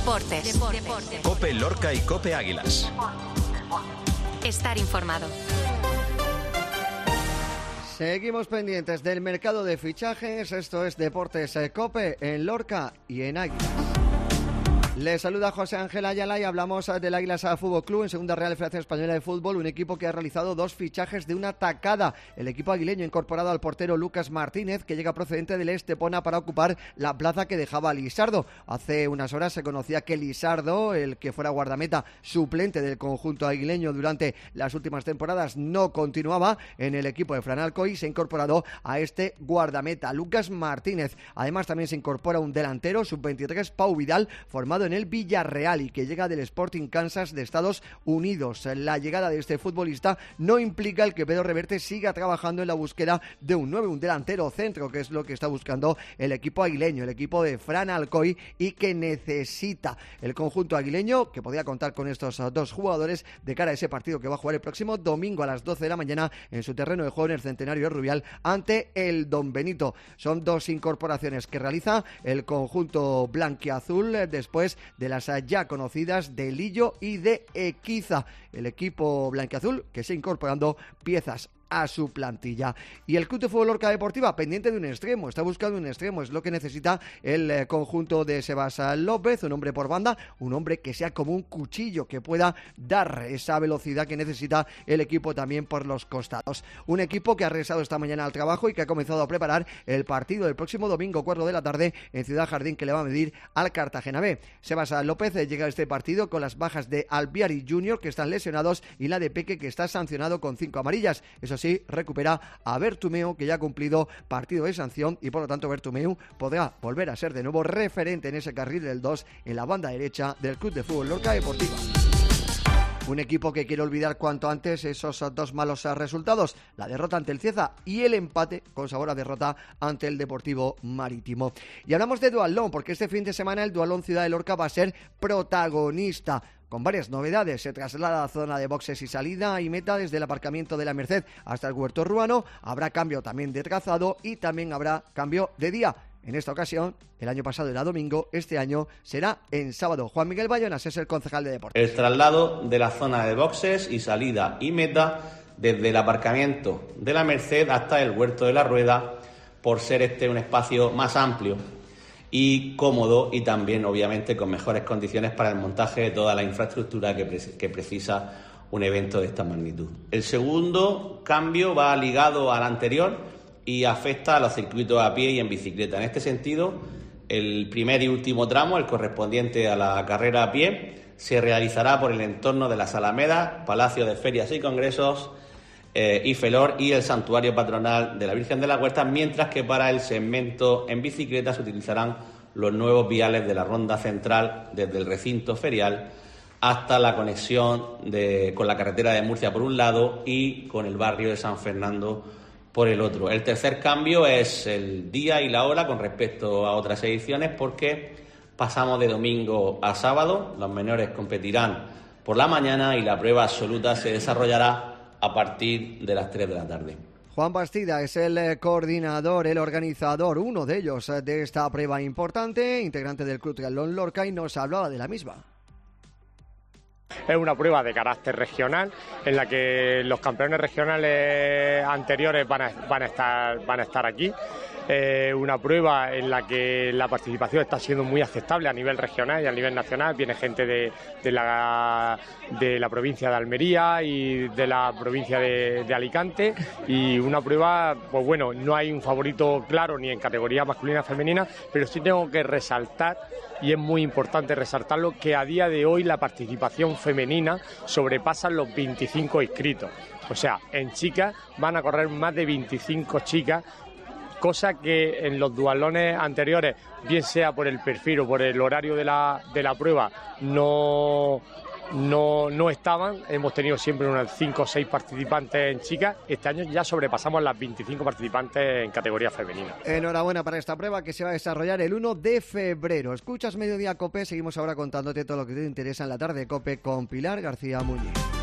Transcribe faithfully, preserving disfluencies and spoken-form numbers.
Deportes. Deportes. COPE Lorca y COPE Águilas. Estar informado. Seguimos pendientes del mercado de fichajes. Esto es Deportes COPE en Lorca y en Águilas. Les saluda José Ángel Ayala y hablamos del Águilas Fútbol Club en Segunda Real Federación Española de Fútbol, un equipo que ha realizado dos fichajes de una tacada. El equipo aguileño ha incorporado al portero Lucas Martínez, que llega procedente del Estepona para ocupar la plaza que dejaba Lisardo. Hace unas horas se conocía que Lisardo, el que fuera guardameta suplente del conjunto aguileño durante las últimas temporadas, no continuaba en el equipo de Fran Alcoy y se ha incorporado a este guardameta, Lucas Martínez. Además también se incorpora un delantero, sub veintitrés, Pau Vidal, formado en el Villarreal y que llega del Sporting Kansas de Estados Unidos. La llegada de este futbolista no implica el que Pedro Reverte siga trabajando en la búsqueda de un nueve, un delantero centro, que es lo que está buscando el equipo aguileño, el equipo de Fran Alcoy, y que necesita el conjunto aguileño, que podría contar con estos dos jugadores de cara a ese partido que va a jugar el próximo domingo a las doce de la mañana en su terreno de juego en el Centenario de Rubial ante el Don Benito. Son dos incorporaciones que realiza el conjunto blanquiazul después de las ya conocidas de Lillo y de Equiza. El equipo blanquiazul que se incorporando piezas a su plantilla. Y el Club de Fútbol Lorca Deportiva pendiente de un extremo, está buscando un extremo, es lo que necesita el eh, conjunto de Sebas López, un hombre por banda, un hombre que sea como un cuchillo, que pueda dar esa velocidad que necesita el equipo también por los costados. Un equipo que ha regresado esta mañana al trabajo y que ha comenzado a preparar el partido del próximo domingo cuatro de la tarde en Ciudad Jardín, que le va a medir al Cartagena B. Sebas López llega a este partido con las bajas de Albiari junior, que están lesionados, y la de Peque, que está sancionado con cinco amarillas. Eso sí, recupera a Bertomeu, que ya ha cumplido partido de sanción, y por lo tanto Bertomeu podrá volver a ser de nuevo referente en ese carril del dos en la banda derecha del Club de Fútbol Lorca Deportiva. Un equipo que quiere olvidar cuanto antes esos dos malos resultados, la derrota ante el Cieza y el empate con sabor a derrota ante el Deportivo Marítimo. Y hablamos de duatlón, porque este fin de semana el duatlón Ciudad de Lorca va a ser protagonista, con varias novedades. Se traslada a la zona de boxes y salida y meta desde el aparcamiento de la Merced hasta el Huerto Ruano. Habrá cambio también de trazado y también habrá cambio de día. En esta ocasión, el año pasado era domingo, este año será en sábado. Juan Miguel Bayonas es el concejal de deportes. El traslado de la zona de boxes y salida y meta desde el aparcamiento de la Merced hasta el Huerto de la Rueda, por ser este un espacio más amplio y cómodo, y también obviamente con mejores condiciones para el montaje de toda la infraestructura que, pre- que precisa un evento de esta magnitud. El segundo cambio va ligado al anterior y afecta a los circuitos a pie y en bicicleta. En este sentido, el primer y último tramo, el correspondiente a la carrera a pie, se realizará por el entorno de las Alamedas, Palacio de Ferias y Congresos, eh, Ifelor y el Santuario Patronal de la Virgen de la Huerta, mientras que para el segmento en bicicleta se utilizarán los nuevos viales de la Ronda Central desde el recinto ferial hasta la conexión de, con la carretera de Murcia por un lado y con el barrio de San Fernando por el otro. El tercer cambio es el día y la hora con respecto a otras ediciones, porque pasamos de domingo a sábado. Los menores competirán por la mañana y la prueba absoluta se desarrollará a partir de las tres de la tarde. Juan Bastida es el coordinador, el organizador, uno de ellos de esta prueba importante, integrante del Club Triatlón Lorca, y nos hablaba de la misma. Es una prueba de carácter regional en la que los campeones regionales anteriores van a, van a estar van a estar aquí. Eh, una prueba en la que la participación está siendo muy aceptable a nivel regional y a nivel nacional. Viene gente de, de, la, de la provincia de Almería y de la provincia de, de Alicante, y una prueba, pues bueno, no hay un favorito claro ni en categoría masculina o femenina, pero sí tengo que resaltar, y es muy importante resaltarlo, que a día de hoy la participación femenina sobrepasa los veinticinco inscritos. O sea, en chicas van a correr más de veinticinco chicas, cosa que en los duatlones anteriores, bien sea por el perfil o por el horario de la, de la prueba, no, no, no estaban. Hemos tenido siempre unos cinco o seis participantes en chicas. Este año ya sobrepasamos las veinticinco participantes en categoría femenina. Enhorabuena para esta prueba que se va a desarrollar el uno de febrero. Escuchas Mediodía COPE, seguimos ahora contándote todo lo que te interesa en la tarde. COPE con Pilar García Muñiz.